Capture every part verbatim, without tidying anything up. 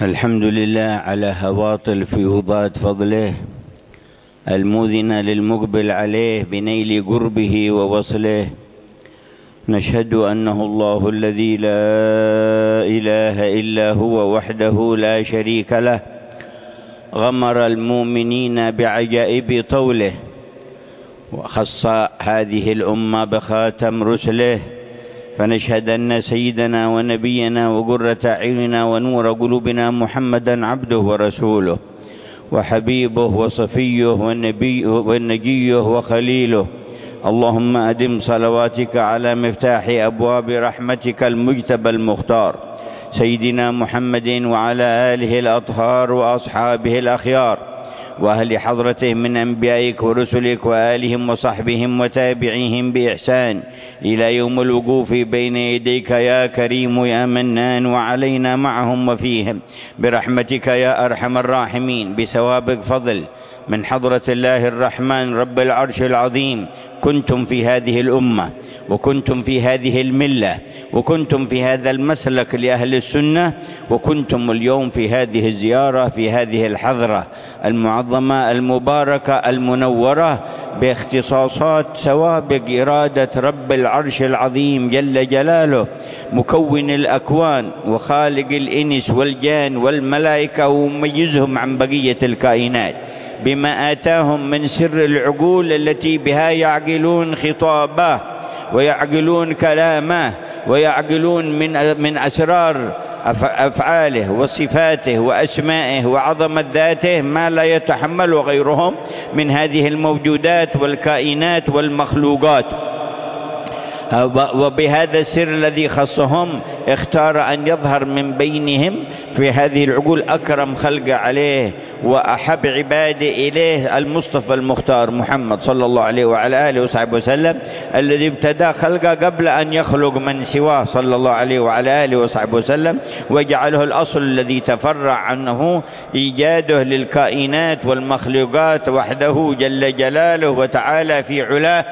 الحمد لله على هواطل فيوضات فضله المؤذنة للمقبل عليه بنيل قربه ووصله. نشهد أنه الله الذي لا إله إلا هو وحده لا شريك له، غمر المؤمنين بعجائب طوله، وخص هذه الأمة بخاتم رسله. فنشهد أن سيدنا ونبينا وقرة أعيننا ونور قلوبنا محمدا عبده ورسوله وحبيبه وصفيه والنبي والنجيه وخليله. اللهم أدم صلواتك على مفتاح أبواب رحمتك المجتبى المختار سيدنا محمد وعلى آله الأطهار وأصحابه الأخيار وأهل حضرته من أنبيائك ورسلك وآلهم وصحبهم وتابعيهم بإحسان إلى يوم الوقوف بين يديك يا كريم يا منان، وعلينا معهم وفيهم برحمتك يا أرحم الراحمين. بسوابق فضل من حضرة الله الرحمن رب العرش العظيم كنتم في هذه الأمة، وكنتم في هذه الملة، وكنتم في هذا المسلك لأهل السنة، وكنتم اليوم في هذه الزيارة في هذه الحضرة المعظمة المباركة المنورة باختصاصات سوابق إرادة رب العرش العظيم جل جلاله مكون الأكوان وخالق الإنس والجان والملائكة ومميزهم عن بقية الكائنات بما آتاهم من سر العقول التي بها يعقلون خطابه ويعقلون كلامه ويعقلون من من أسرار أفعاله وصفاته وأسمائه وعظمة ذاته ما لا يتحمل غيرهم من هذه الموجودات والكائنات والمخلوقات. وبهذا السر الذي خصهم اختار أن يظهر من بينهم في هذه العقول أكرم خلق عليه وأحب عباده إليه المصطفى المختار محمد صلى الله عليه وعلى آله وصحبه وسلم، الذي ابتدى خلقه قبل أن يخلق من سواه صلى الله عليه وعلى آله وصحبه وسلم، وجعله الأصل الذي تفرع عنه إيجاده للكائنات والمخلوقات وحده جل جلاله وتعالى في علاه،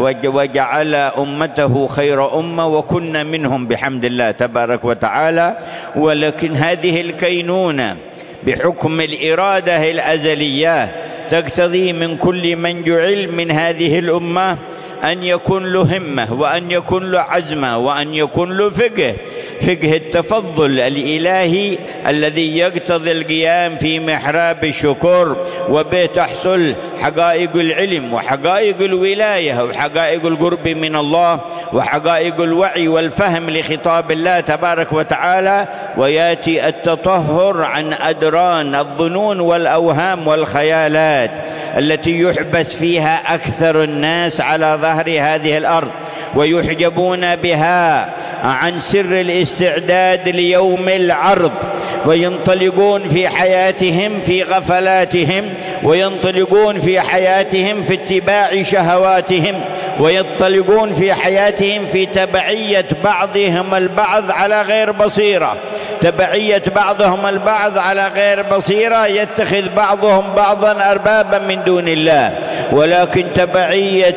وجعل أمته خير أمة وكنا منهم بحمد الله تبارك وتعالى. ولكن هذه الكينونة بحكم الإرادة الأزلية تقتضي من كل من جعل من هذه الأمة أن يكون له همة وأن يكون له عزمة وأن يكون له فقه فقه التفضل الإلهي الذي يقتضي القيام في محراب الشكر، وبه تحصل حقائق العلم وحقائق الولاية وحقائق القرب من الله وحقائق الوعي والفهم لخطاب الله تبارك وتعالى، ويأتي التطهر عن أدران الظنون والأوهام والخيالات التي يحبس فيها أكثر الناس على ظهر هذه الأرض ويحجبون بها عن سر الاستعداد ليوم العرض، وينطلقون في حياتهم في غفلاتهم، وينطلقون في حياتهم في اتباع شهواتهم، وينطلقون في حياتهم في تبعية بعضهم البعض على غير بصيرة تبعية بعضهم البعض على غير بصيرة يتخذ بعضهم بعضا أربابا من دون الله، ولكن تبعية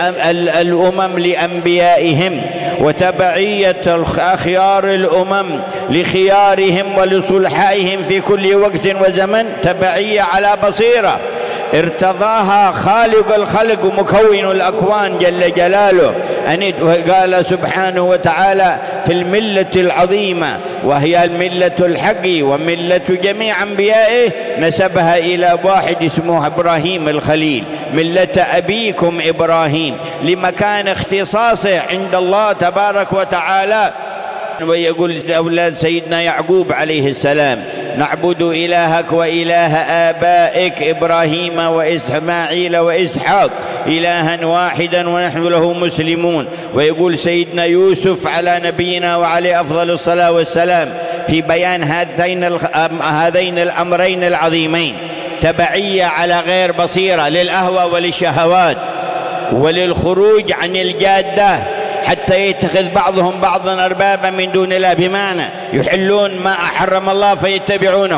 الأمم لأنبيائهم وتبعية أخيار الأمم لخيارهم ولصلحائهم في كل وقت وزمن تبعية على بصيرة ارتضاها خالق الخلق ومكون الأكوان جل جلاله. أن قال سبحانه وتعالى في الملة العظيمة وهي الملة الحق وملة جميع أنبيائه نسبها إلى واحد اسمه إبراهيم الخليل، ملة أبيكم إبراهيم، لمكان اختصاصه عند الله تبارك وتعالى. ويقول أولاد سيدنا يعقوب عليه السلام نعبد إلهك وإله آبائك إبراهيم وإسماعيل وإسحاق إلها واحدا ونحن له مسلمون. ويقول سيدنا يوسف على نبينا وعليه أفضل الصلاة والسلام في بيان هذين هذين الأمرين العظيمين تبعية على غير بصيرة للأهوى وللشهوات وللخروج عن الجادة حتى يتخذ بعضهم بعضا أربابا من دون الله، بمعنى يحلون ما أحرم الله فيتبعونه،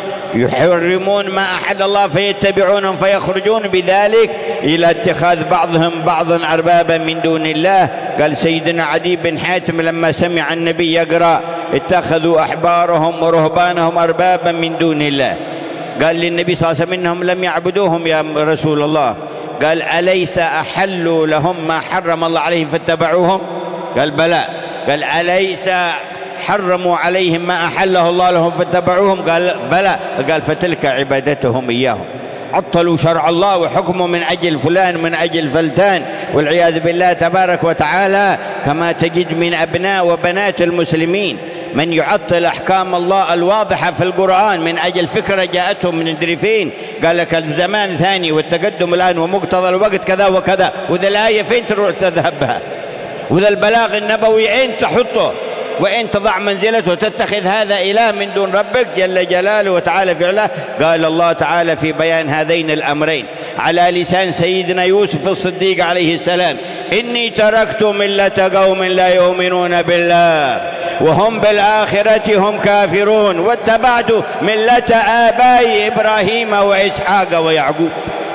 يحرمون ما أحل الله فيتبعونهم، فيخرجون بذلك إلى اتخاذ بعضهم بعضا أربابا من دون الله. قال سيدنا عدي بن حاتم لما سمع النبي يقرأ اتخذوا أحبارهم ورهبانهم أربابا من دون الله. قال للنبي صلى الله عليه وسلم إنهم لم يعبدوهم يا رسول الله. قال أليس أحلوا لهم ما حرم الله عليهم فاتبعوهم؟ قال بلى. قال أليس حرموا عليهم ما أحله الله لهم فاتبعوهم؟ قال بلى. قال فتلك عبادتهم إياهم. عطلوا شرع الله وحكمه من أجل فلان من أجل فلتان، والعياذ بالله تبارك وتعالى. كما تجد من أبناء وبنات المسلمين من يعطل أحكام الله الواضحة في القرآن من أجل فكرة جاءتهم من الدريفين. قال لك الزمان ثاني والتقدم الآن ومقتضى الوقت كذا وكذا، وذا الآية فين تروح تذهب بها؟ وذا البلاغ النبوي أين تحطه؟ وإن تضع منزلته تتخذ هذا إله من دون ربك جل جلاله وتعالى فعله. قال الله تعالى في بيان هذين الأمرين على لسان سيدنا يوسف الصديق عليه السلام: إني تركت ملة قوم لا يؤمنون بالله وهم بالآخرة هم كافرون واتبعت ملة آبائي إبراهيم وإسحاق ويعقوب.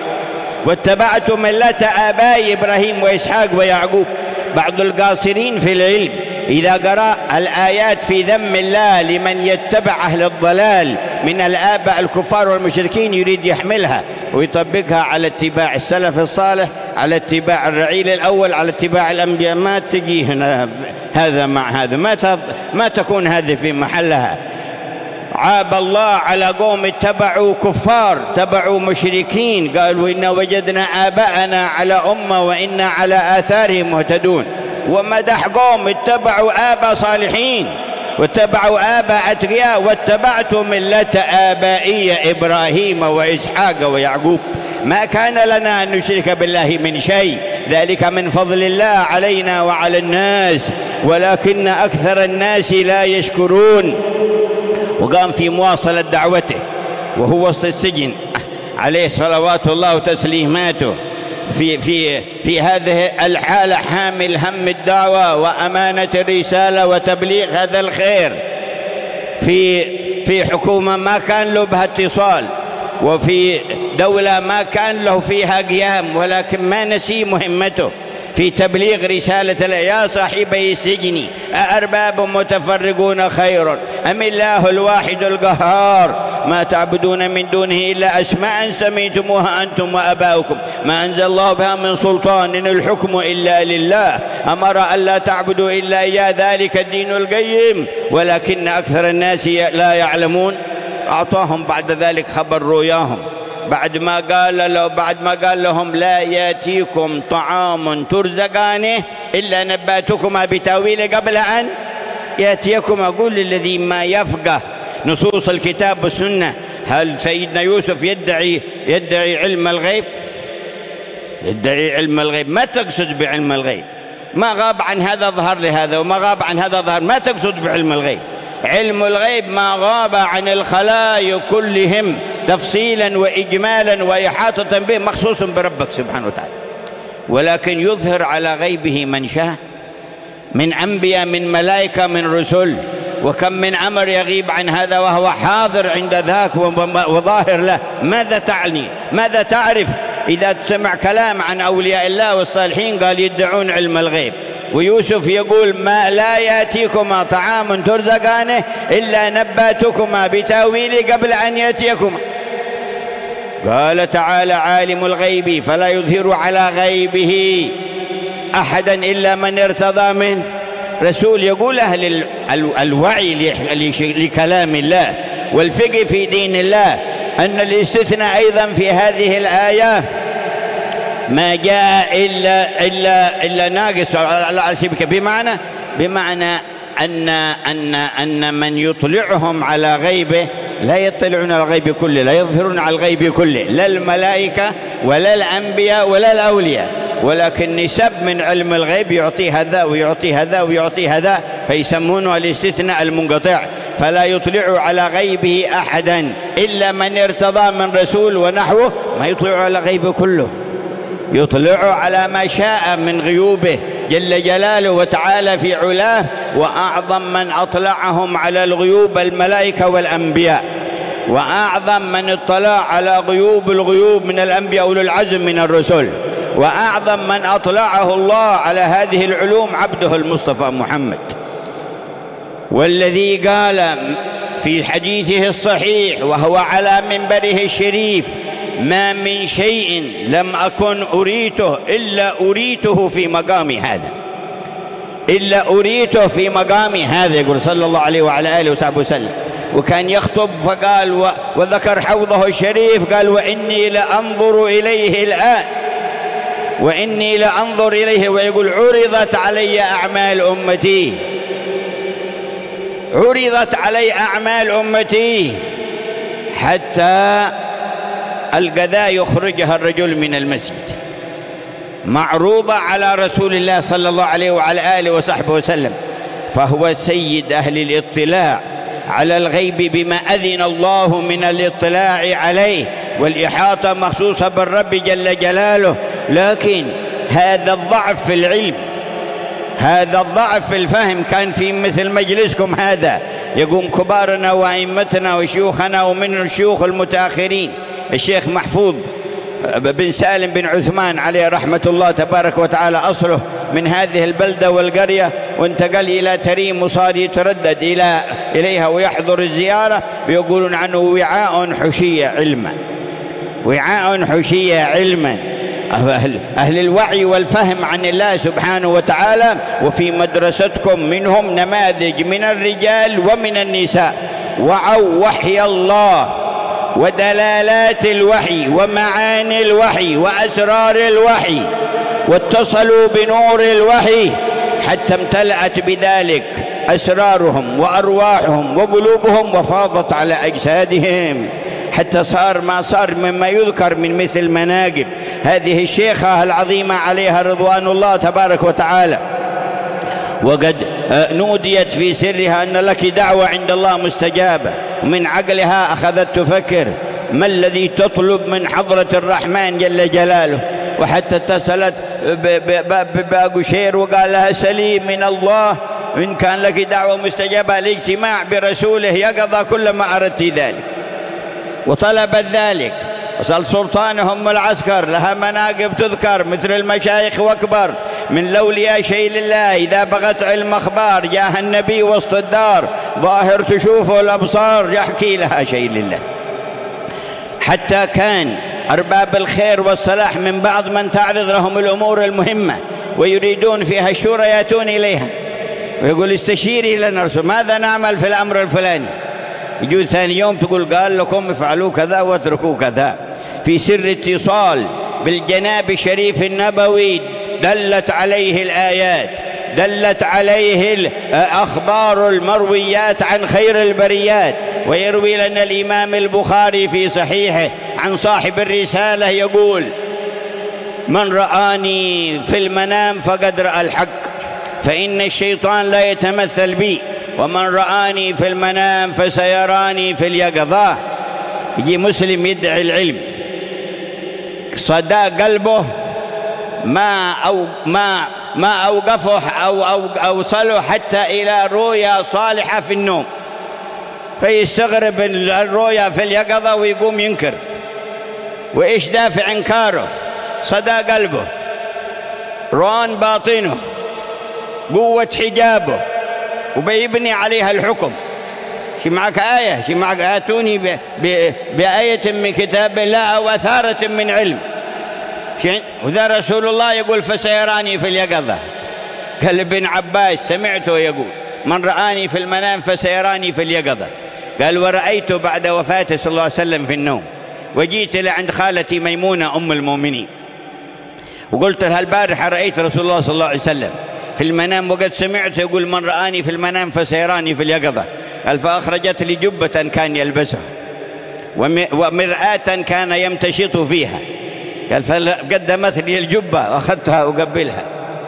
واتبعت ملة آبائي إبراهيم وإسحاق ويعقوب. بعض القاصرين في العلم إذا قرأ الآيات في ذم الله لمن يتبع أهل الضلال من الآباء الكفار والمشركين يريد يحملها ويطبقها على اتباع السلف الصالح، على اتباع الرعيل الأول، على اتباع الأنبياء. ما تجي هنا هذا مع هذا، ما ما تكون هذه في محلها. عاب الله على قوم اتبعوا كفار، اتبعوا مشركين، قالوا إنا وجدنا آباءنا على أمة وإنا على آثارهم مهتدون. ومدح قوم اتبعوا آباء صالحين واتبعوا آباء أتقياء واتبعت ملة آبائي إبراهيم وإسحاق ويعقوب. ما كان لنا أن نشرك بالله من شيء، ذلك من فضل الله علينا وعلى الناس ولكن أكثر الناس لا يشكرون. وقام في مواصلة دعوته وهو وسط السجن عليه صلوات الله وتسليماته في في في هذه الحالة حامل هم الدعوة وأمانة الرسالة وتبليغ هذا الخير في في حكومة ما كان له بها اتصال، وفي دولة ما كان له فيها قيام، ولكن ما نسي مهمته في تبليغ رسالة يا صاحبي السجن أأرباب متفرقون خير أم الله الواحد القهار ما تعبدون من دونه إلا أسماء سميتموها أنتم وأباؤكم ما أنزل الله بها من سلطان إن الحكم إلا لله أمر ألا تعبدوا إلا إياه ذلك الدين القيم ولكن أكثر الناس لا يعلمون. أعطاهم بعد ذلك خبر رؤياهم بعد ما قال له بعد ما قال لهم لا يأتيكم طعام ترزقانه إلا نباتكما بتاويله قبل أن يأتيكم. أقول للذي ما يفقه نصوص الكتاب والسنة، هل سيدنا يوسف يدعي يدعي علم الغيب؟ يدعي علم الغيب. ما تقصد بعلم الغيب؟ ما غاب عن هذا ظهر لهذا وما غاب عن هذا ظهر. ما تقصد بعلم الغيب؟ علم الغيب ما غاب عن الخلائق كلهم تفصيلا وإجمالا وإحاطة به مخصوص بربك سبحانه وتعالى، ولكن يظهر على غيبه من شاء من أنبياء من ملائكة من رسل. وكم من أمر يغيب عن هذا وهو حاضر عند ذاك وظاهر له. ماذا تعني؟ ماذا تعرف إذا تسمع كلام عن أولياء الله والصالحين قال يدعون علم الغيب، ويوسف يقول ما لا يأتيكما طعام ترزقانه إلا نباتكما بتاويله قبل أن يأتيكما. قال تعالى عالم الغيب فلا يظهر على غيبه أحدا إلا من ارتضى منه رسول. يقول أهل الوعي لكلام الله والفقه في دين الله أن الاستثناء أيضا في هذه الآية ما جاء إلا, إلا, إلا ناقص على سبك، بمعنى بمعنى أن, أن, أن من يطلعهم على غيبه لا يطلعون على الغيب كله، لا يظهرون على الغيب كله، لا الملائكة ولا الأنبياء ولا الأولياء، ولكن نسب من علم الغيب يعطي هذا ويعطي هذا ويعطي هذا فيسمونه الاستثناء المنقطع. فلا يطلع على غيبه أحدا إلا من ارتضى من رسول ونحوه. ما يطلع على غيبه كله، يطلع على ما شاء من غيوبه جل جلاله وتعالى في علاه. وأعظم من أطلعهم على الغيوب الملائكة والأنبياء، وأعظم من اطلع على غيوب الغيوب من الأنبياء أولو العزم من الرسل، وأعظم من أطلعه الله على هذه العلوم عبده المصطفى محمد والذي قال في حديثه الصحيح وهو على منبره الشريف: ما من شيء لم أكن أريته إلا أريته في مقام هذا، إلا أريته في مقام هذا، يقول صلى الله عليه وعلى آله وصحبه وسلم. وكان يخطب فقال وذكر حوضه الشريف، قال: وإني لأنظر إليه الآن، وإني لأنظر إليه. ويقول: عرضت علي أعمال أمتي، عرضت علي أعمال أمتي حتى الغداء يخرجها الرجل من المسجد، معروضة على رسول الله صلى الله عليه وعلى آله وصحبه وسلم. فهو سيد أهل الاطلاع على الغيب بما أذن الله من الاطلاع عليه، والإحاطة مخصوصة بالرب جل جلاله. لكن هذا الضعف في العلم، هذا الضعف في الفهم كان في مثل مجلسكم هذا يقوم كبارنا وأئمتنا وشيوخنا، ومن الشيوخ المتأخرين الشيخ محفوظ بن سالم بن عثمان عليه رحمة الله تبارك وتعالى، أصله من هذه البلدة والقرية، وانتقل إلى تريم وصار يتردد إلى إليها ويحضر الزيارة، ويقولون عنه وعاء حشية علما، وعاء حشية علما، أهل, أهل الوعي والفهم عن الله سبحانه وتعالى. وفي مدرستكم منهم نماذج من الرجال ومن النساء وعوا وحي الله ودلالات الوحي ومعاني الوحي وأسرار الوحي، واتصلوا بنور الوحي حتى امتلأت بذلك أسرارهم وأرواحهم وقلوبهم، وفاضت على أجسادهم، حتى صار ما صار مما يذكر من مثل مناقب هذه الشيخة العظيمة عليها رضوان الله تبارك وتعالى. وقد نوديت في سرها أن لك دعوة عند الله مستجابة، ومن عقلها أخذت تفكر ما الذي تطلب من حضرة الرحمن جل جلاله، وحتى اتصلت بأقشير وقال لها: سليم من الله، إن كان لك دعوة مستجابة الاجتماع برسوله يقضى كل ما أردت ذلك. وطلبت ذلك. وصل سلطانهم العسكر لها مناقب تذكر مثل المشايخ واكبر من لولياء شيء لله، إذا بغت علم أخبار جاه النبي وسط الدار، ظاهر تشوفه الأبصار يحكي لها شيء لله. حتى كان أرباب الخير والصلاح من بعض من تعرض لهم الأمور المهمة ويريدون فيها الشورى يأتون إليها ويقول: استشيري لنا رسول، ماذا نعمل في الأمر الفلاني؟ يجوا ثاني يوم تقول: قال لكم افعلوا كذا واتركوا كذا. في سر اتصال بالجناب الشريف النبوي دلت عليه الآيات، دلت عليه الأخبار المرويات عن خير البريات. ويروي لنا الإمام البخاري في صحيحه عن صاحب الرسالة يقول: من رآني في المنام فقد رأى الحق، فإن الشيطان لا يتمثل بي، ومن رآني في المنام فسيراني في اليقظة. يجي مسلم يدعي العلم، صدى قلبه ما أو ما ما أوقفه أو أو أوصله حتى إلى رؤيا صالحة في النوم، فيستغرب الرؤيا في اليقظة ويقوم ينكر. وإيش دافع إنكاره؟ صدى قلبه، ران باطنه، قوة حجابه، وبيبني عليها الحكم. شي معك آية، شي معك آتوني ب... ب... بآية من كتاب الله أو أثارة من علم. وذا رسول الله يقول: فسيراني في اليقظة. قال ابن عباس سمعته يقول: من رآني في المنام فسيراني في اليقظة. قال: ورأيته بعد وفاته صلى الله عليه وسلم في النوم، وجيت لعند خالتي ميمونة أم المؤمنين وقلت لها: البارحة رأيت رسول الله صلى الله عليه وسلم في المنام، وقد سمعت يقول: من رآني في المنام فسيراني في اليقظة. قال: فأخرجت لي جبة كان يلبسها ومرآة كان يمتشط فيها. قال: فقدمت لي الجبة وأخذتها وقبلها،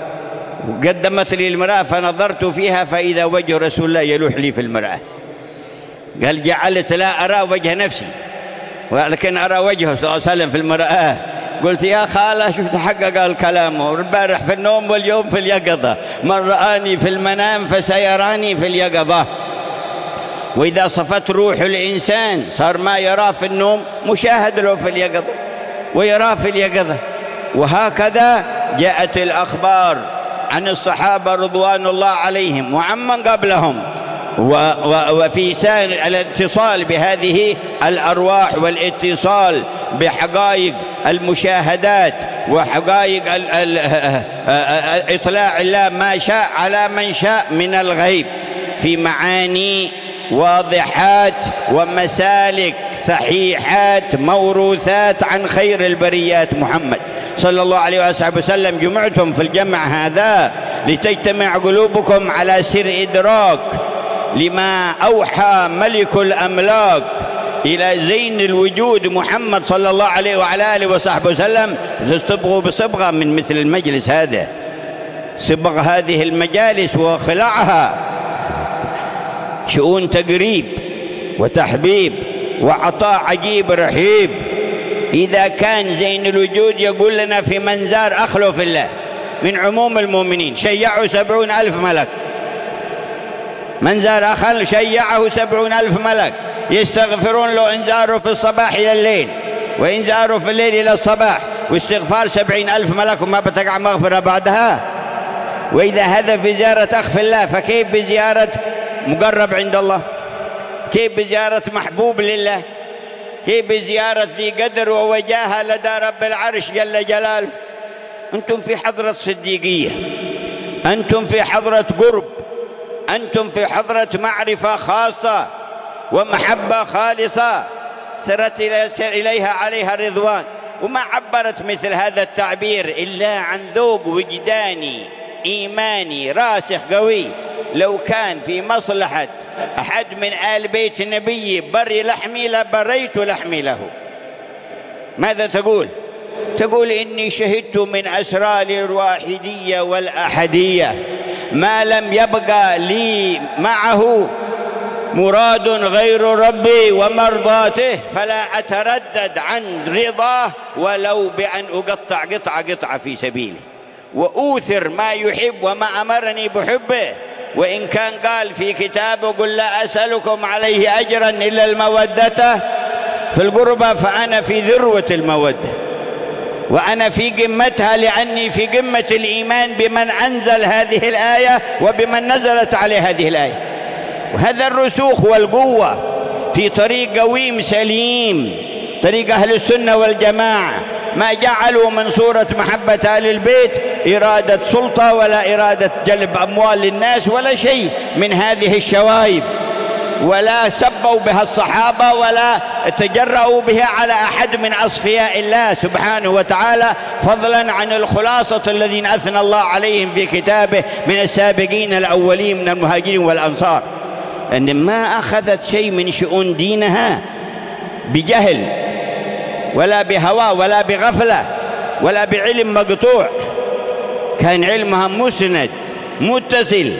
وقدمت لي المرآة فنظرت فيها فإذا وجه رسول الله يلوح لي في المرآة. قال: جعلت لا أرى وجه نفسي ولكن أرى وجهه صلى الله عليه وسلم في المرآة. قلت: يا خالة شفت حقق الكلام البارح في النوم واليوم في اليقظة، من رآني في المنام فسيراني في اليقظة. وإذا صفت روح الإنسان صار ما يراه في النوم مشاهد له في اليقظة ويراه في اليقظة. وهكذا جاءت الأخبار عن الصحابة رضوان الله عليهم وعمن قبلهم وفي سان الاتصال بهذه الأرواح والاتصال بحقائق المشاهدات وحقائق إطلاع الله ما شاء على من شاء من الغيب في معاني واضحات ومسالك صحيحات موروثات عن خير البريات محمد صلى الله عليه وسلم. جمعتم في الجمع هذا لتجتمع قلوبكم على سر إدراك لما أوحى ملك الأملاك إلى زين الوجود محمد صلى الله عليه وعلى آله وصحبه وسلم. تستبغوا بصبغة من مثل المجلس هذا، صبغ هذه المجالس وخلعها شؤون تقريب وتحبيب وعطاء عجيب رحيب. إذا كان زين الوجود يقول لنا في منزار أخلو في الله من عموم المؤمنين شيعوا سبعون ألف ملك، منزار أخل شيعه سبعون ألف ملك يستغفرون له إنزاره في الصباح إلى الليل وإنزاره في الليل إلى الصباح، واستغفار سبعين ألف ملك وما بتقع مغفرة بعدها. وإذا هذا في زيارة أخ في الله فكيف بزيارة مقرب عند الله؟ كيف بزيارة محبوب لله؟ كيف بزيارة ذي قدر ووجاهة لدى رب العرش جل جلاله؟ أنتم في حضرة صديقية، أنتم في حضرة قرب، أنتم في حضرة معرفة خاصة ومحبة خالصة سرت إليها عليها رضوان. وما عبرت مثل هذا التعبير إلا عن ذوق وجداني إيماني راسخ قوي. لو كان في مصلحة أحد من آل بيت النبي بري لحمي لبريت لحمي له. ماذا تقول؟ تقول إني شهدت من أسرار الواحدية والأحدية ما لم يبقى لي معه مراد غير ربي ومرضاته، فلا أتردد عن رضاه ولو بأن أقطع قطعة قطعة في سبيله، وأوثر ما يحب وما أمرني بحبه. وإن كان قال في كتابه قل لا أسألكم عليه أجرا إلا المودة في القربى، فأنا في ذروة المودة وأنا في قمتها، لأني في قمة الإيمان بمن أنزل هذه الآية وبمن نزلت عليه هذه الآية. وهذا الرسوخ والقوة في طريق قويم سليم، طريق أهل السنة والجماعة. ما جعلوا من صورة محبة آل البيت إرادة سلطة ولا إرادة جلب أموال للناس ولا شيء من هذه الشوائب، ولا سبوا بها الصحابة ولا تجرؤوا بها على أحد من أصفياء الله سبحانه وتعالى، فضلا عن الخلاصة الذين أثنى الله عليهم في كتابه من السابقين الأولين من المهاجرين والأنصار، أن ما أخذت شيء من شؤون دينها بجهل ولا بهوى ولا بغفلة ولا بعلم مقطوع، كان علمها مسند متصل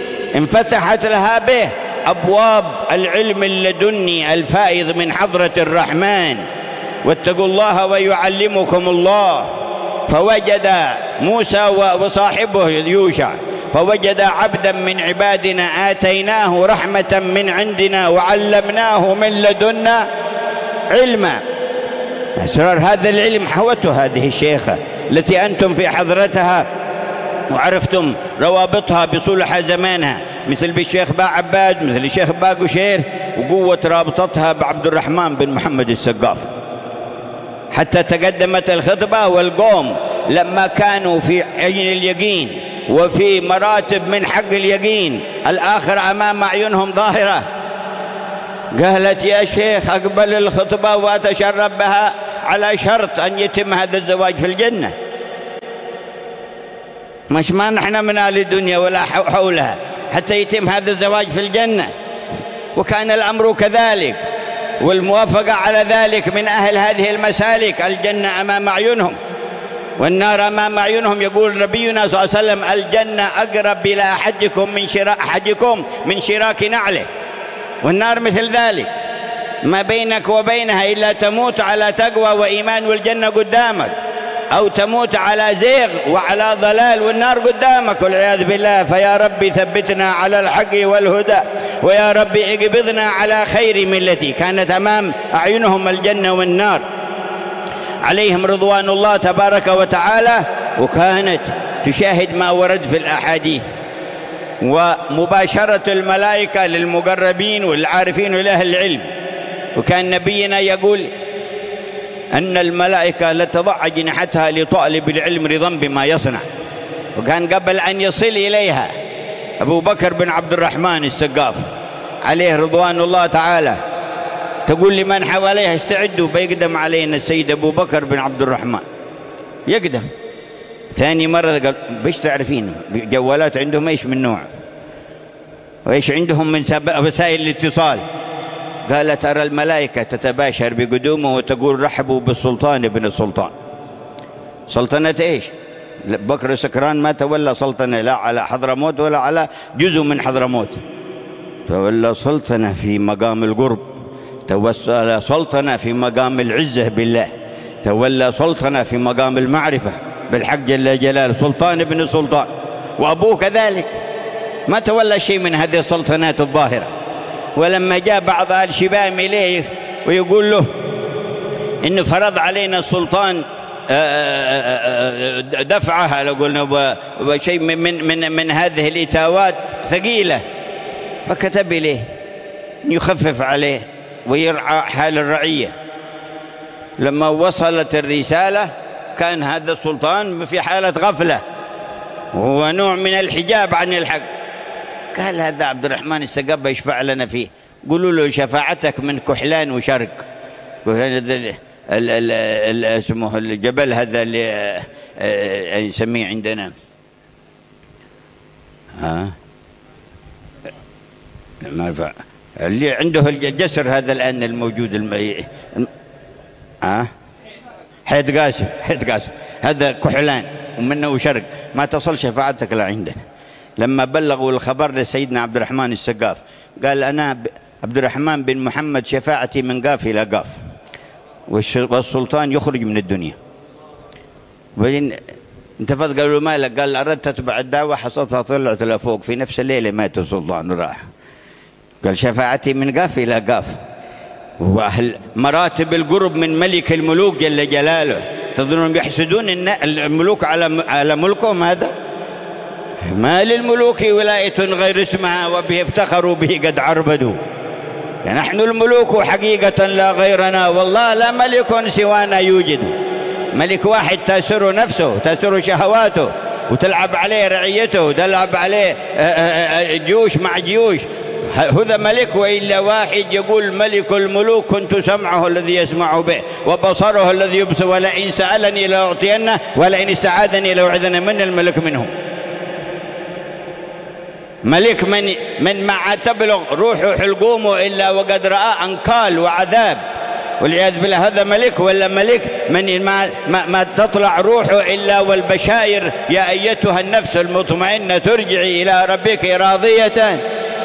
انفتحت لها به أبواب العلم اللدني الفائض من حضرة الرحمن. واتقوا الله ويعلمكم الله. فوجد موسى وصاحبه يوشع فوجد عبدا من عبادنا آتيناه رحمة من عندنا وعلمناه من لدنا علما. أسرار هذا العلم حوته هذه الشيخة التي أنتم في حضرتها وعرفتم روابطها بصلح زمانها، مثل بالشيخ با عباد، مثل الشيخ با قشير، وقوة رابطتها بعبد الرحمن بن محمد السقاف، حتى تقدمت الخطبة والقوم لما كانوا في عين اليقين وفي مراتب من حق اليقين الآخر أمام أعينهم ظاهرة، قالت يا شيخ أقبل الخطبة وأتشرب بها على شرط أن يتم هذا الزواج في الجنة، مش ما نحن من آل الدنيا ولا حولها حتى يتم هذا الزواج في الجنة. وكان الأمر كذلك، والموافقة على ذلك من أهل هذه المسالك. الجنة أمام أعينهم والنار أمام أعينهم. يقول نبينا صلى الله عليه وسلم الجنة أقرب إلى أحدكم من شراك أحدكم من شراك نعله، والنار مثل ذلك، ما بينك وبينها إلا تموت على تقوى وإيمان والجنة قدامك، أو تموت على زيغ وعلى ضلال والنار قدامك والعياذ بالله. فيا ربي ثبتنا على الحق والهدى، ويا ربي اقبضنا على خير ملتي. كانت أمام أعينهم الجنة والنار عليهم رضوان الله تبارك وتعالى، وكانت تشاهد ما ورد في الأحاديث. ومباشرة الملائكة للمقربين والعارفين ولأهل العلم. وكان نبينا يقول أن الملائكة لتضع أجنحتها لطالب العلم رضا بما يصنع. وكان قبل أن يصل إليها أبو بكر بن عبد الرحمن السقاف عليه رضوان الله تعالى، تقول لمن حواليها استعدوا بيقدم علينا السيد أبو بكر بن عبد الرحمن. يقدم ثاني مرة قال بيش تعرفين جوالات عندهم ايش من نوع وايش عندهم من وسائل الاتصال؟ قال ترى الملائكة تتباشر بقدومه وتقول رحبوا بالسلطان ابن السلطان. سلطنة ايش؟ بكر سكران ما تولى سلطنة لا على حضرموت ولا على جزء من حضرموت، تولى سلطنة في مقام القرب، تولى سلطنة في مقام العزة بالله، تولى سلطنة في مقام المعرفة بالحق جل جلاله، سلطان ابن سلطان. وأبوه كذلك ما تولى شيء من هذه السلطنات الظاهرة. ولما جاء بعض آل شبام إليه ويقول له إنه فرض علينا السلطان دفعها، لو قلنا شيء من, من, من هذه الإتاوات ثقيلة، فكتب إليه يخفف عليه ويرعى حال الرعية. لما وصلت الرسالة كان هذا السلطان في حالة غفلة وهو نوع من الحجاب عن الحق. قال هذا عبد الرحمن السقاف يشفع لنا فيه، قولوا له شفاعتك من كحلان وشرق. اسمه الجبل هذا اللي نسميه عندنا ها ما اللي عنده الجسر هذا الآن الموجود الم... ها حيد قاسم حيد قاسم هذا كحلان ومنه وشرق، ما تصل شفاعتك لعندنا. لما بلغوا الخبر لسيدنا عبد الرحمن السقاف قال أنا عبد الرحمن بن محمد شفاعتي من قاف إلى قاف والسلطان يخرج من الدنيا. وبعدين انتفض قالوا مالك؟ قال أردت تتبع الدعوة حصلتها طلعت لفوق، في نفس الليلة مات السلطان راح. قال شفاعتي من قاف إلى قاف. وأهل مراتب القرب من ملك الملوك جل جلاله، تظنون يحسدون الملوك على على ملكهم؟ هذا ما للملوك ولاية غير اسمها وبه افتخروا به قد عربدوا. يعني نحن الملوك حقيقة لا غيرنا، والله لا ملك سوانا يوجد. ملك واحد تأسر نفسه تأسر شهواته وتلعب عليه رعيته وتلعب عليه جيوش مع جيوش، هذا ملك. وإلا واحد يقول ملك الملوك كنت سمعه الذي يسمع به وبصره الذي يبصر، ولئن سألني لأعطينه ولئن استعاذني لأعذن من الملك منهم. ملك من من ما تبلغ روحه حلقومه إلا وقد رأى أنكال وعذاب والعياذ بالله، هذا ملك؟ ولا ملك من ما, ما, ما تطلع روحه إلا والبشائر يا أيتها النفس المطمئنة ترجعي إلى ربك راضية.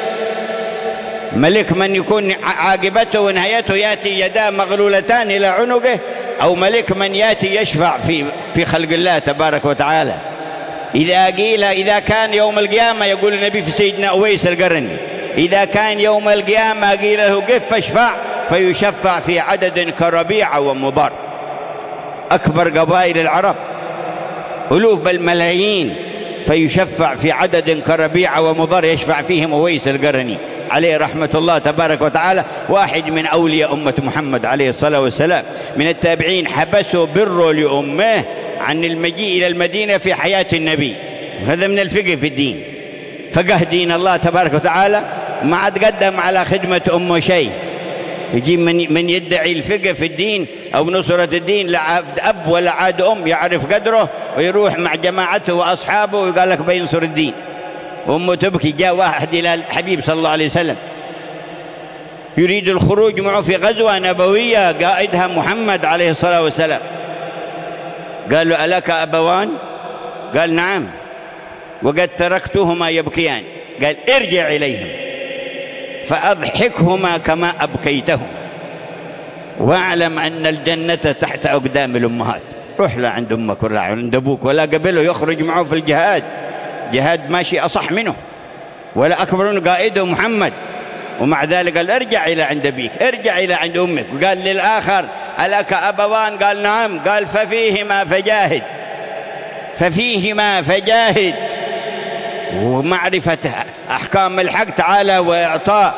ملك من يكون عاقبته ونهايته يأتي يداه مغلولتان إلى عنقه، أو ملك من يأتي يشفع في في خلق الله تبارك وتعالى. إذا قيل إذا كان يوم القيامة، يقول النبي في سيدنا أويس القرني، إذا كان يوم القيامة قيل له قف فاشفع، فيشفع في عدد كربيعة ومضر، أكبر قبائل العرب ألوف بالملايين، فيشفع في عدد كربيعة ومضر يشفع فيهم أويس القرني عليه رحمة الله تبارك وتعالى، واحد من أولياء أمة محمد عليه الصلاة والسلام من التابعين، حبسوا بره لأمه عن المجيء إلى المدينة في حياة النبي. هذا من الفقه في الدين، فقه دين الله تبارك وتعالى، ما عاد قدم على خدمة أمه شيء. يجي من من يدعي الفقه في الدين أو نصرة الدين، لا أب ولا عاد أم يعرف قدره، ويروح مع جماعته وأصحابه ويقال لك بينصر الدين، وأمه تبكي. جاء واحد إلى الحبيب صلى الله عليه وسلم يريد الخروج معه في غزوة نبوية قائدها محمد عليه الصلاة والسلام. قال له ألك أبوان؟ قال نعم، وقد تركتهما يبكيان. قال ارجع إليهم فأضحكهما كما أبكيتهم، واعلم أن الجنة تحت أقدام الأمهات. روح لا عند أمك ولا عند أبوك ولا قبله يخرج معه في الجهاد، جهاد ماشي أصح منه ولا أكبر من قائده محمد، ومع ذلك قال ارجع إلى عند أبيك، ارجع إلى عند أمك. وقال للآخر ألك أبوان؟ قال نعم. قال ففيهما فجاهد، ففيهما فجاهد. ومعرفة أحكام الحق تعالى وإعطاء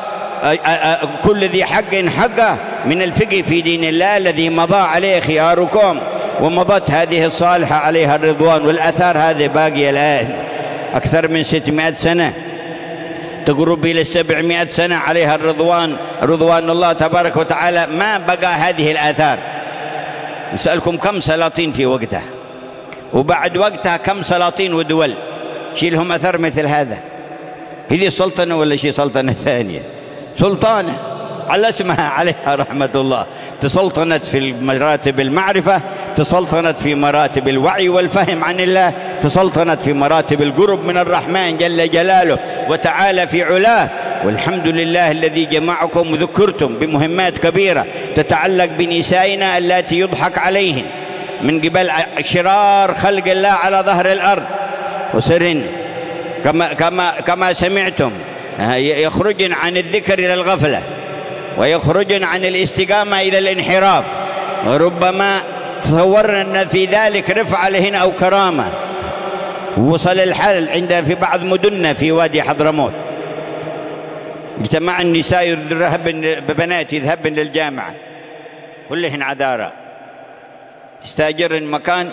كل ذي حق حقه من الفقه في دين الله الذي مضى عليه خياركم، ومضت هذه الصالحة عليها الرضوان، والأثار هذه باقية الآن أكثر من ستمائة سنة، تقرب إلى سبعمائة سنة عليها الرضوان، رضوان الله تبارك وتعالى، ما بقى هذه الآثار. نسألكم كم سلاطين في وقتها، وبعد وقتها كم سلاطين ودول شيلهم أثر مثل هذا؟ هذه سلطنة ولا شيء سلطنة ثانية؟ سلطانة على اسمها عليها رحمة الله، تسلطنت في مراتب المعرفة، تسلطنت في مراتب الوعي والفهم عن الله، تسلطنت في مراتب القرب من الرحمن جل جلاله وتعالى في علاه. والحمد لله الذي جمعكم وذكرتم بمهمات كبيرة تتعلق بنسائنا اللاتي يضحك عليهن من قبل شرار خلق الله على ظهر الأرض، وسرن كما, كما, كما سمعتم يخرجن عن الذكر إلى الغفلة، ويخرجن عن الاستقامة إلى الانحراف، وربما تصورنا أن في ذلك رفعة لهن أو كرامة. وصل الحال عندنا في بعض مدننا في وادي حضرموت، اجتمع النساء يذهبن ببنات يذهبن للجامعة كلهن عذارى، استاجرن مكان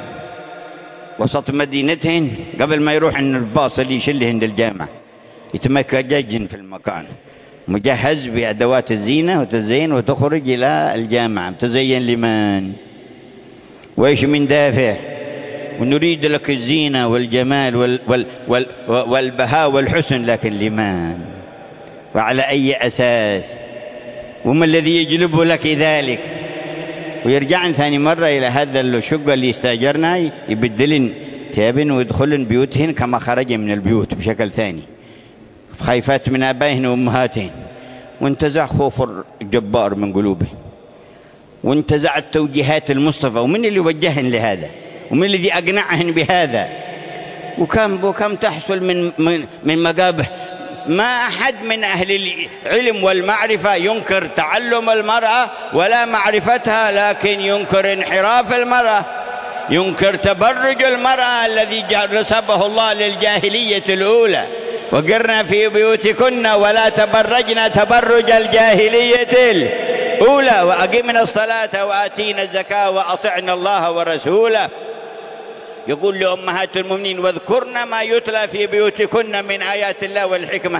وسط مدينتهن قبل ما يروحن الباص اللي يشلهن للجامعة، يتمكججن في المكان مجهز بأدوات الزينة وتزين، وتخرج إلى الجامعة تزين لمن؟ وإيش من دافع؟ ونريد لك الزينة والجمال وال وال وال والبهاء والحسن، لكن لمن؟ وعلى أي أساس؟ وما الذي يجلب لك ذلك؟ ويرجعن ثاني مرة إلى هذا الشقة اللي استاجرنا، يبدلن ثيابن ويدخلن بيوتهن كما خرج من البيوت بشكل ثاني، خايفات من آبائهن وأمهاتهن. وانتزع خوف الجبار من قلوبهن، وانتزع التوجيهات المصطفى. ومن اللي وجهن لهذا؟ ومن الذي أقنعهن بهذا؟ وكم وكم تحصل من من, من مقابح. ما أحد من أهل العلم والمعرفة ينكر تعلم المرأة ولا معرفتها، لكن ينكر انحراف المرأة، ينكر تبرج المرأة الذي نسبه الله للجاهلية الأولى. وقرنا في بيوتكن ولا تبرجنا تبرج الجاهلية الأولى، وأقمنا الصلاة وآتينا الزكاة وأطعنا الله ورسوله. يقول لأمهات المؤمنين واذكرن ما يتلى في بيوتكن من آيات الله والحكمة.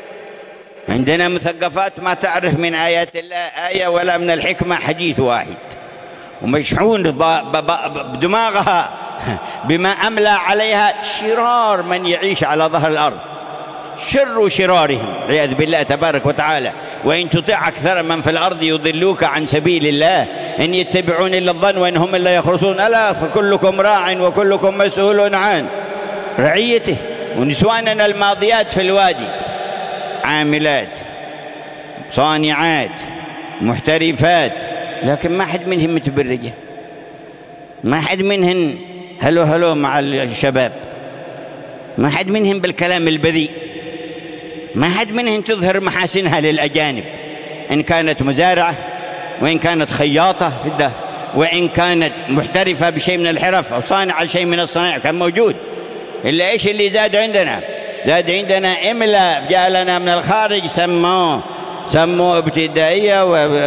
عندنا مثقفات ما تعرف من آيات الله آية ولا من الحكمة حديث واحد، ومشحون بدماغها بما أملى عليها شرار من يعيش على ظهر الأرض، شر شرارهم والعياذ بالله تبارك وتعالى. وإن تطع أكثر من في الأرض يضلوك عن سبيل الله إن يتبعون إلا الظن وإن هم إلا يخرصون، ألا فكلكم راع وكلكم مسؤول عن رعيته. ونسواننا الماضيات في الوادي عاملات صانعات محترفات، لكن ما حد منهم متبرجة، ما حد منهن هلو هلو مع الشباب، ما حد منهم بالكلام البذيء، ما حد منهم تظهر محاسنها للأجانب، إن كانت مزارعة وإن كانت خياطة في الدهر وإن كانت محترفة بشيء من الحرف أو صانعة شيء من الصناعة كان موجود. إلا إيش اللي زاد عندنا؟ زاد عندنا إملا جاء لنا من الخارج، سموه سموه ابتدائية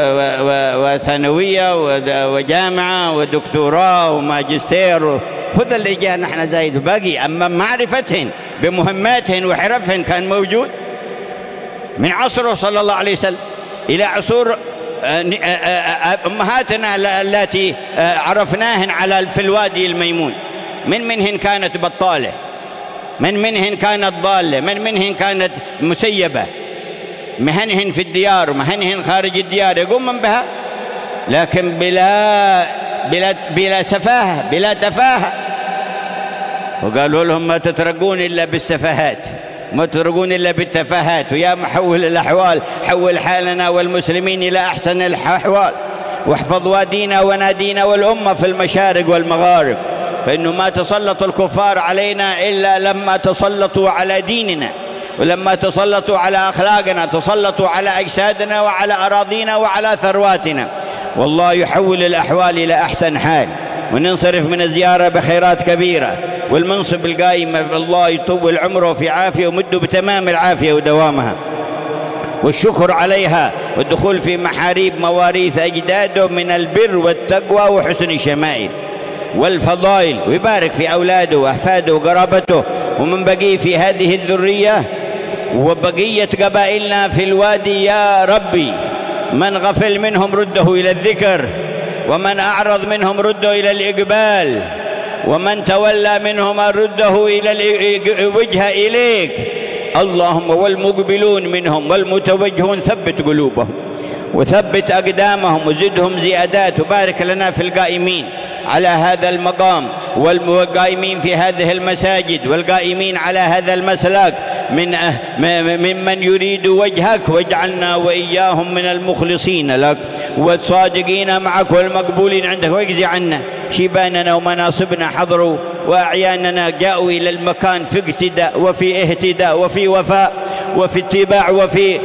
وثانوية وجامعة ودكتوراه وماجستير، هذا اللي جاء نحن زايد باقي. أما معرفتهن بمهماتهن وحرفهن كان موجود من عصره صلى الله عليه وسلم إلى عصور أمهاتنا التي عرفناهن على في الوادي الميمون. من منهن كانت بطالة، من منهن كانت ضالة، من منهن كانت مسيبة، مهنهن في الديار ومهنهن خارج الديار يقومن بها، لكن بلا بلا بلا سفاهة بلا تفاهة. وقالوا لهم ما تترقون إلا بالسفاهات، ما تترقون إلا بالتفاهات، ويا محول الأحوال حول حالنا والمسلمين إلى أحسن الأحوال، واحفظ وادينا ونادينا والأمة في المشارق والمغارب، فإنه ما تسلط الكفار علينا إلا لما تسلطوا على ديننا، ولما تسلطوا على أخلاقنا تسلطوا على أجسادنا وعلى أراضينا وعلى ثرواتنا. والله يحول الأحوال إلى أحسن حال. وننصرف من الزيارة بخيرات كبيرة، والمنصب القائمة الله يطول عمره في عافية ومده بتمام العافية ودوامها، والشكر عليها، والدخول في محاريب مواريث أجداده من البر والتقوى وحسن الشمائل والفضائل، ويبارك في أولاده وأحفاده وقرابته ومن بقي في هذه الذرية وبقية قبائلنا في الوادي. يا ربي من غفل منهم رده إلى الذكر، ومن أعرض منهم رده إلى الإقبال، ومن تولى منهم رده إلى الوجه إليك اللهم. والمقبلون منهم والمتوجهون ثبت قلوبهم وثبت أقدامهم وزدهم زيادات، وبارك لنا في القائمين على هذا المقام والقائمين في هذه المساجد والقائمين على هذا المسلك من ممن يريد وجهك، واجعلنا وإياهم من المخلصين لك والصادقين معك والمقبولين عندك، واجزي عنا شيباننا ومناصبنا حضروا وأعياننا جاءوا إلى المكان في اقتداء وفي اهتداء وفي وفاء وفي اتباع وفي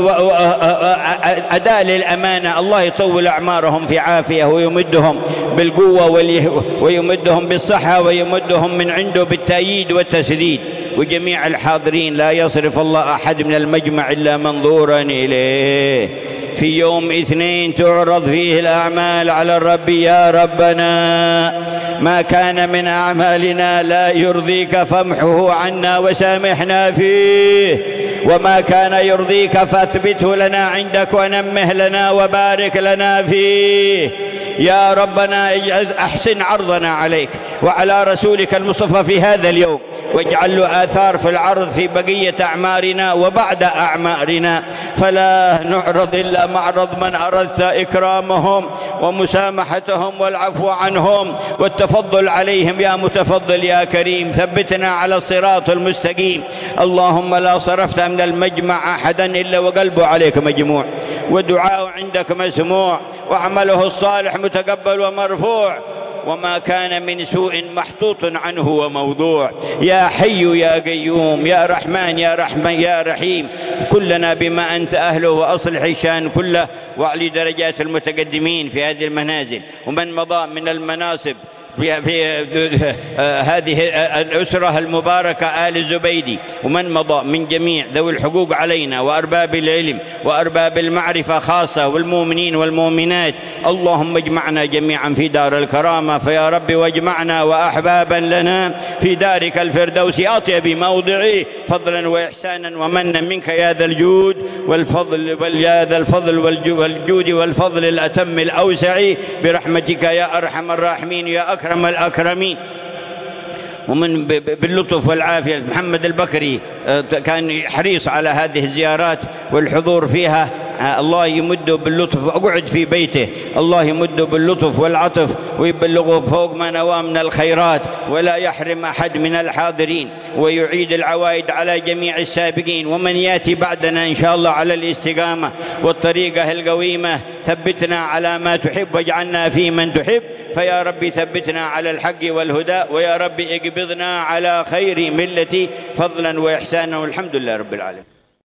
أداء للأمانة. الله يطول أعمارهم في عافية ويمدهم بالقوة ويمدهم بالصحة ويمدهم من عنده بالتأييد والتسديد. وجميع الحاضرين لا يصرف الله أحد من المجمع إلا منظورا إليه. في يوم اثنين تعرض فيه الأعمال على الرب. يا ربنا ما كان من أعمالنا لا يرضيك فامحه عنا وسامحنا فيه، وما كان يرضيك فاثبته لنا عندك ونمه لنا وبارك لنا فيه. يا ربنا أحسن عرضنا عليك وعلى رسولك المصطفى في هذا اليوم، واجعل له آثار في العرض في بقية أعمارنا وبعد أعمارنا، فلا نعرض إلا معرض من أردت إكرامهم ومسامحتهم والعفو عنهم والتفضل عليهم. يا متفضل يا كريم ثبتنا على الصراط المستقيم. اللهم لا صرفت من المجمع أحدا إلا وقلبه عليك مجموع، ودعاء عندك مسموع، وعمله الصالح متقبل ومرفوع، وما كان من سوء محطوط عنه وموضوع. يا حي يا قيوم يا رحمن يا رحمن يا رحيم، كلنا بما أنت أهله، وأصلح الشان كله، وعلي درجات المتقدمين في هذه المنازل ومن مضى من المناصب في, في هذه الأسرة المباركة آل الزبيدي، ومن مضى من جميع ذوي الحقوق علينا وأرباب العلم وأرباب المعرفة خاصة والمؤمنين والمؤمنات. اللهم اجمعنا جميعا في دار الكرامة، فيا رب واجمعنا وأحبابا لنا في دارك الفردوس أطيب موضعه، فضلا وإحسانا ومنا منك يا ذا الجود والفضل يا ذا الفضل والجود والفضل الأتم الأوسع، برحمتك يا أرحم الراحمين يا أكرم الأكرمين. ومن باللطف والعافية محمد البكري كان حريص على هذه الزيارات والحضور فيها، الله يمده باللطف، أقعد في بيته، الله يمده باللطف والعطف ويبلغه فوق ما نوى من الخيرات، ولا يحرم أحد من الحاضرين، ويعيد العوائد على جميع السابقين ومن يأتي بعدنا إن شاء الله على الاستقامة والطريقة القويمة. ثبتنا على ما تحب واجعلنا في من تحب، فيا ربي ثبتنا على الحق والهدى، ويا ربي اقبضنا على خير ملتي فضلا وإحسانا، والحمد لله رب العالمين.